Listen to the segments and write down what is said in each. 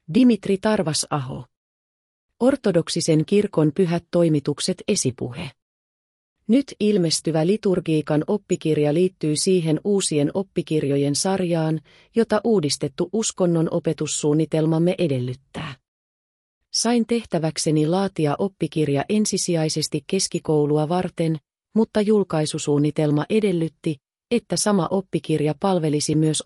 Dimitri Tarvas-aho. Ortodoksisen kirkon pyhät toimitukset esipuhe. Nyt ilmestyvä liturgiikan oppikirja liittyy siihen uusien oppikirjojen sarjaan, jota uudistettu uskonnon opetussuunnitelmamme edellyttää. Sain tehtäväkseni laatia oppikirja ensisijaisesti keskikoulua varten, mutta julkaisusuunnitelma edellytti, että sama oppikirja palvelisi myös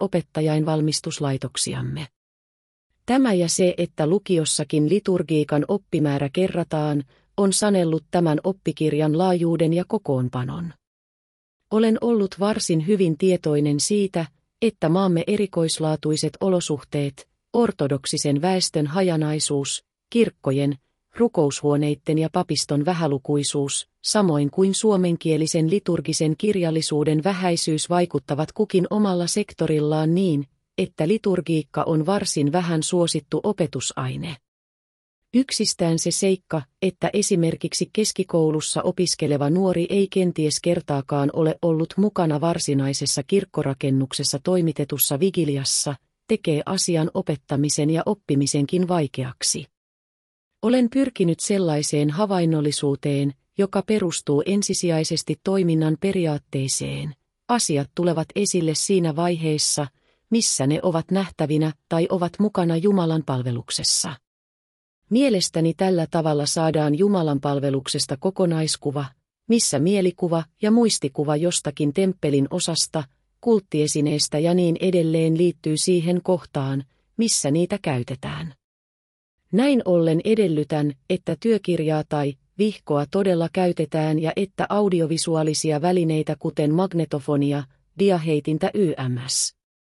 opettajainvalmistuslaitoksiamme. Tämä ja se, että lukiossakin liturgiikan oppimäärä kerrataan, on sanellut tämän oppikirjan laajuuden ja kokoonpanon. Olen ollut varsin hyvin tietoinen siitä, että maamme erikoislaatuiset olosuhteet, ortodoksisen väestön hajanaisuus, kirkkojen, rukoushuoneiden ja papiston vähälukuisuus, samoin kuin suomenkielisen liturgisen kirjallisuuden vähäisyys vaikuttavat kukin omalla sektorillaan niin, että liturgiikka on varsin vähän suosittu opetusaine. Yksistään se seikka, että esimerkiksi keskikoulussa opiskeleva nuori ei kenties kertaakaan ole ollut mukana varsinaisessa kirkkorakennuksessa toimitetussa vigiliassa, tekee asian opettamisen ja oppimisenkin vaikeaksi. Olen pyrkinyt sellaiseen havainnollisuuteen, joka perustuu ensisijaisesti toiminnan periaatteeseen. Asiat tulevat esille siinä vaiheessa, missä ne ovat nähtävinä tai ovat mukana Jumalan palveluksessa. Mielestäni tällä tavalla saadaan Jumalan palveluksesta kokonaiskuva, missä mielikuva ja muistikuva jostakin temppelin osasta, kulttiesineestä ja niin edelleen liittyy siihen kohtaan, missä niitä käytetään. Näin ollen edellytän, että työkirjaa tai vihkoa todella käytetään ja että audiovisuaalisia välineitä kuten magnetofonia, diaheitintä yms.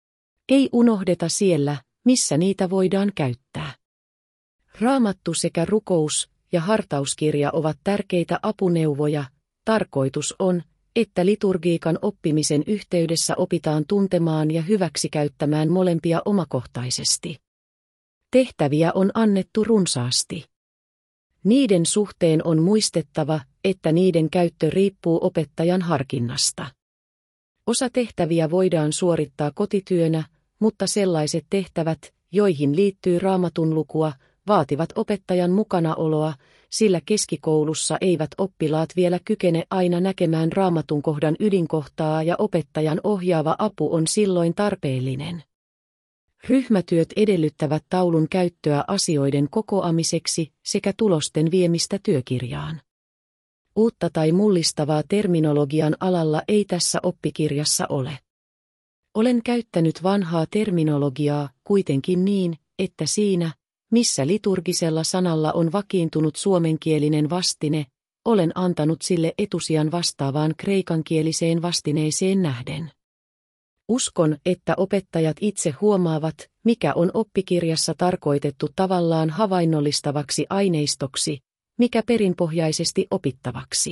Ei unohdeta siellä, missä niitä voidaan käyttää. Raamattu sekä rukous- ja hartauskirja ovat tärkeitä apuneuvoja. Tarkoitus on, että liturgiikan oppimisen yhteydessä opitaan tuntemaan ja hyväksikäyttämään molempia omakohtaisesti. Tehtäviä on annettu runsaasti. Niiden suhteen on muistettava, että niiden käyttö riippuu opettajan harkinnasta. Osa tehtäviä voidaan suorittaa kotityönä, mutta sellaiset tehtävät, joihin liittyy raamatun lukua, vaativat opettajan mukanaoloa, sillä keskikoulussa eivät oppilaat vielä kykene aina näkemään raamatun kohdan ydinkohtaa ja opettajan ohjaava apu on silloin tarpeellinen. Ryhmätyöt edellyttävät taulun käyttöä asioiden kokoamiseksi sekä tulosten viemistä työkirjaan. Uutta tai mullistavaa terminologian alalla ei tässä oppikirjassa ole. Olen käyttänyt vanhaa terminologiaa kuitenkin niin, että siinä, missä liturgisella sanalla on vakiintunut suomenkielinen vastine, olen antanut sille etusijan vastaavaan kreikankieliseen vastineeseen nähden. Uskon, että opettajat itse huomaavat, mikä on oppikirjassa tarkoitettu tavallaan havainnollistavaksi aineistoksi, mikä perinpohjaisesti opittavaksi.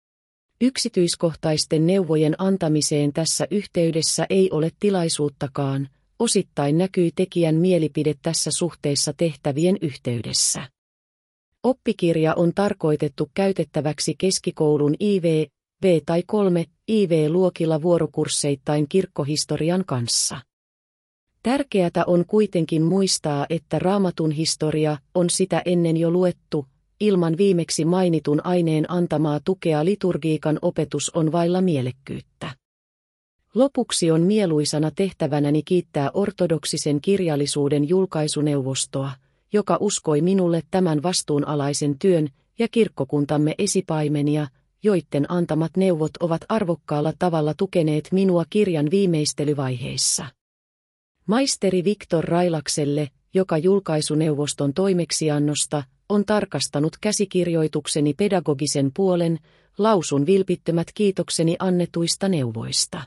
Yksityiskohtaisten neuvojen antamiseen tässä yhteydessä ei ole tilaisuuttakaan, osittain näkyy tekijän mielipide tässä suhteessa tehtävien yhteydessä. Oppikirja on tarkoitettu käytettäväksi keskikoulun IV, V- tai 3 IV-luokilla vuorokursseittain kirkkohistorian kanssa. Tärkeätä on kuitenkin muistaa, että raamatun historia on sitä ennen jo luettu, ilman viimeksi mainitun aineen antamaa tukea liturgiikan opetus on vailla mielekkyyttä. Lopuksi on mieluisana tehtävänäni kiittää ortodoksisen kirjallisuuden julkaisuneuvostoa, joka uskoi minulle tämän vastuunalaisen työn, ja kirkkokuntamme esipaimenia, joiden antamat neuvot ovat arvokkaalla tavalla tukeneet minua kirjan viimeistelyvaiheissa. Maisteri Viktor Railakselle, joka julkaisuneuvoston toimeksiannosta on tarkastanut käsikirjoitukseni pedagogisen puolen, lausun vilpittömät kiitokseni annetuista neuvoista.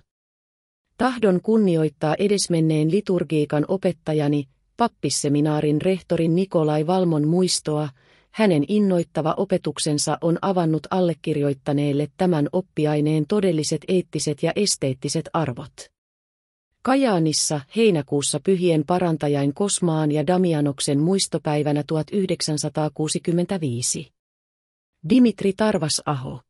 Tahdon kunnioittaa edesmenneen liturgiikan opettajani, pappisseminaarin rehtorin Nikolai Valmon muistoa. Hänen innoittava opetuksensa on avannut allekirjoittaneelle tämän oppiaineen todelliset eettiset ja esteettiset arvot. Kajaanissa heinäkuussa pyhien parantajain Kosmaan ja Damianoksen muistopäivänä 1965. Dimitri Tarvas-aho.